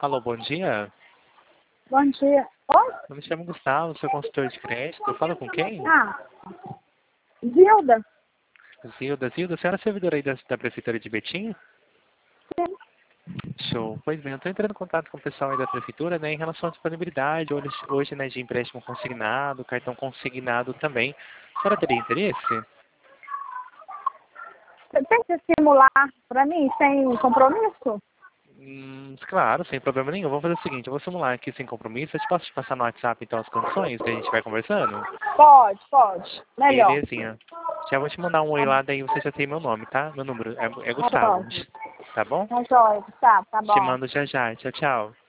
Alô, bom dia. Bom dia. Oi? Eu me chamo Gustavo, sou consultor de crédito. Eu falo com quem? Ah, Zilda? Zilda. Zilda, a senhora é servidora aí da Prefeitura de Betim? Sim. Show. Pois bem, eu estou entrando em contato com o pessoal aí da Prefeitura, né, em relação à disponibilidade, hoje, né, de empréstimo consignado, cartão consignado também. A senhora teria interesse? Você tem que simular para mim sem compromisso? Claro, sem problema nenhum. Vamos fazer o seguinte, eu vou simular aqui sem compromisso. Eu posso te passar no WhatsApp, então, as condições que a gente vai conversando? Pode, pode. Melhor. Belezinha. Já vou te mandar um oi lá, daí você já tem meu nome, tá? Meu número é Tá Gustavo. bom. Tá bom? Tá jóia, tá Te bom. mando já já. Tchau, tchau.